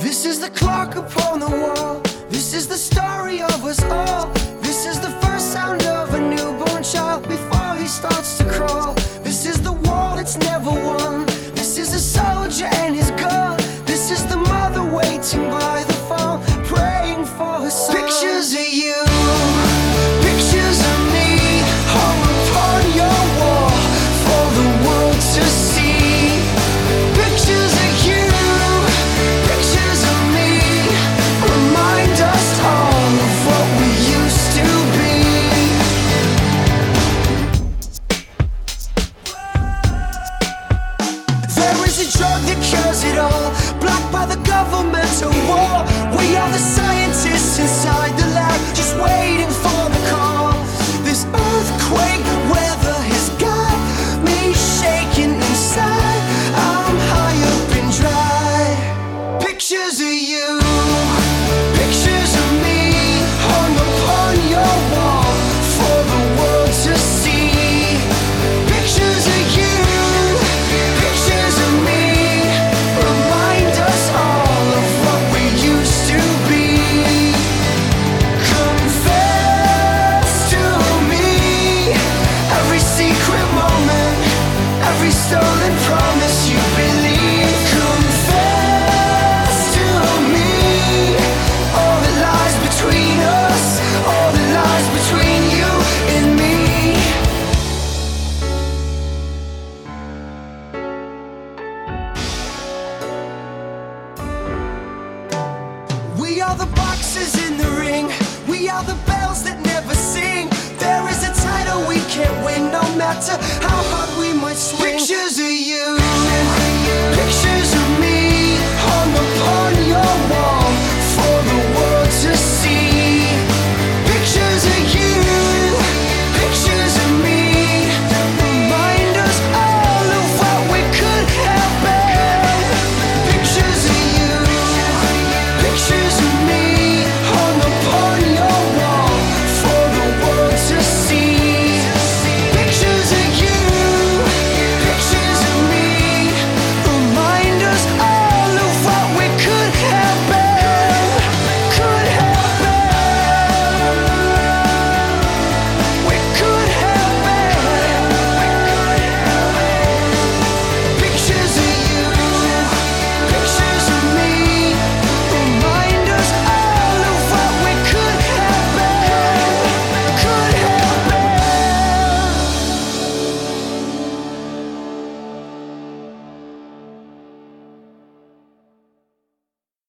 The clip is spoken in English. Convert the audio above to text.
This is the clock upon the wall. This is the story of us all. This is the first sound of a newborn child before he starts to crawl. This is the war that's never won. This is a soldier and his gun. This is the mother waiting by the phone, praying for her son. Pictures of you, pictures of me, hung upon your wall for the world to see. Pictures of you, pictures of me, remind us all of what we used to be. There is a drug that cures it all, blocked by the governmental war. We are the scientists inside the lab, just waiting for the call. This earthquake weather has got me shaking inside. I'm high up and dry. Pictures of you, pictures of me, hung upon your wall for the world to see. Pictures of you, pictures of me, remind us all of what we used to be. Confess to me every secret moment, every stolen promise you believe. Confess to me all the lies between us, all the lies between you and me. We are the boxes in the ring. We are the bells that never sing. There is a title we can't win, no matter how hard we might swing. Pictures of you,